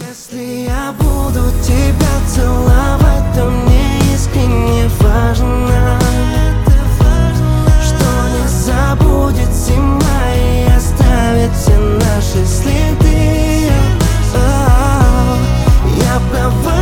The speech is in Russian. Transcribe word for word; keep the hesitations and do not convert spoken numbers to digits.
Если я буду тебя целовать, то мне искренне важно, что не забудет зима и оставит все наши следы. О, я права.